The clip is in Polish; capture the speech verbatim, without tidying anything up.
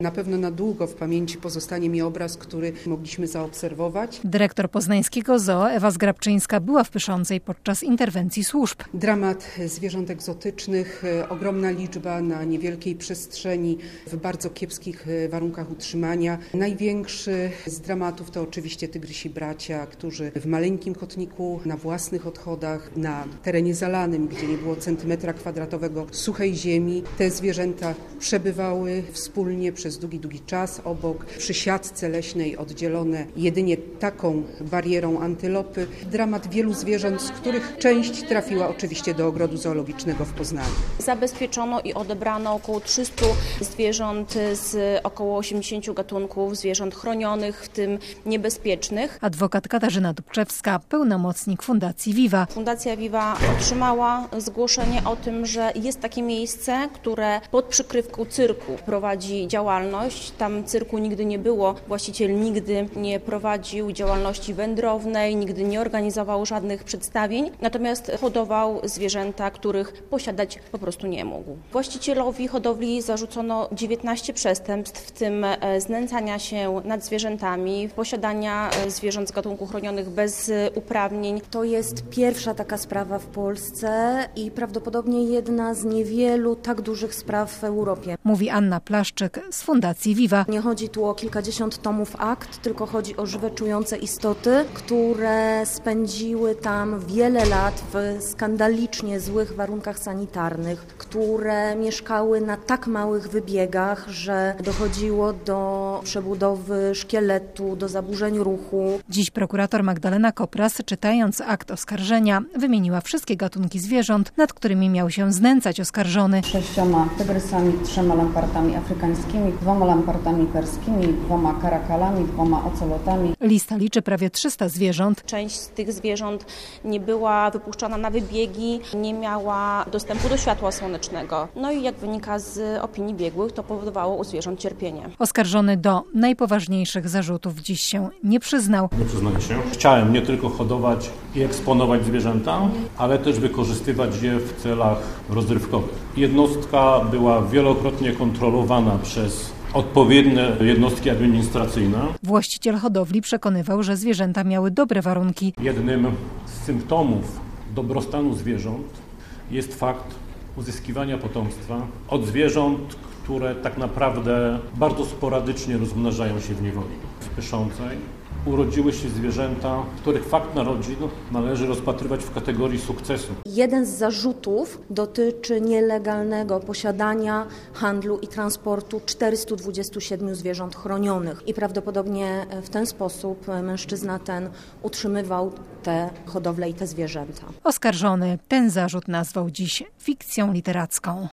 Na pewno na długo w pamięci pozostanie mi obraz, który mogliśmy zaobserwować. Dyrektor poznańskiego zoo Ewa Zgrabczyńska była w Pyszącej podczas interwencji służb. Dramat zwierząt egzotycznych, ogromna liczba na niewielkiej przestrzeni, w bardzo kiepskich warunkach utrzymania. Największy z dramatów to oczywiście tygrysi bracia, którzy w maleńkim chodniku, na własnych odchodach, na terenie zalanym, gdzie nie było centymetra kwadratowego suchej ziemi, te zwierzęta przebywały wspólnie przez długi, długi czas obok, przy siatce leśnej oddzielone jedynie taką barierą antylopy. Dramat wielu zwierząt, z których część trafiła oczywiście do ogrodu zoologicznego w Poznaniu. Zabezpieczono i odebrano około trzystu zwierząt z około osiemdziesięciu gatunków zwierząt chronionych, w tym niebezpiecznych. Adwokat Katarzyna Dubczewska, pełnomocnik Fundacji Viva. Fundacja Viva otrzymała zgłoszenie o tym, że jest takie miejsce, które pod przykrywką cyrku prowadzi działalność. Tam cyrku nigdy nie było, właściciel nigdy nie prowadził działalności wędrownej, nigdy nie organizował żadnych przedstawień, natomiast hodował zwierzęta, których posiadać po prostu nie mógł. Właścicielowi hodowli zarzucono dziewiętnaście przestępstw, w tym znęcania się nad zwierzętami, posiadania zwierząt z gatunku chronionych bez uprawnień. To jest pierwsza taka sprawa w Polsce i prawdopodobnie jedna z niewielu tak dużych spraw w Europie. Mówi Anna Plaszczyk z Fundacji Viva. Nie chodzi tu o kilkadziesiąt tomów akt, tylko chodzi o żywe, czujące istoty, które spędziły tam wiele lat w skandalicznie złych warunkach sanitarnych, które mieszkały na tak małych wybiegach, że dochodziło do przebudowy szkieletu, do zaburzeń ruchu. Dziś prokurator Magdalena Kopras, czytając akt oskarżenia, wymieniła wszystkie gatunki zwierząt, nad którymi miał się znęcać oskarżony. Sześcioma tygrysami, trzema lampartami afrykańskimi, dwoma lampartami perskimi, dwoma karakalami, dwoma ocelotami. Lista liczy prawie trzysta zwierząt. Część z tych zwierząt nie była wypuszczana na wybiegi, nie miała dostępu do światła słonecznego. No i jak wynika z opinii biegłych, to powodowało u zwierząt cierpienie. Oskarżony do najpoważniejszych zarzutów dziś się nie przyznał. Nie przyznaję się. Chciałem nie tylko hodować i eksponować zwierzęta, ale też wykorzystywać je w celach rozrywkowych. Jednostka była wielokrotnie kontrolowana przez odpowiednie jednostki administracyjne. Właściciel hodowli przekonywał, że zwierzęta miały dobre warunki. Jednym z symptomów dobrostanu zwierząt jest fakt uzyskiwania potomstwa od zwierząt, które tak naprawdę bardzo sporadycznie rozmnażają się w niewoli. W Pyszącej urodziły się zwierzęta, których fakt narodzin należy rozpatrywać w kategorii sukcesu. Jeden z zarzutów dotyczy nielegalnego posiadania, handlu i transportu czterystu dwudziestu siedmiu zwierząt chronionych. I prawdopodobnie w ten sposób mężczyzna ten utrzymywał te hodowle i te zwierzęta. Oskarżony ten zarzut nazwał dziś fikcją literacką.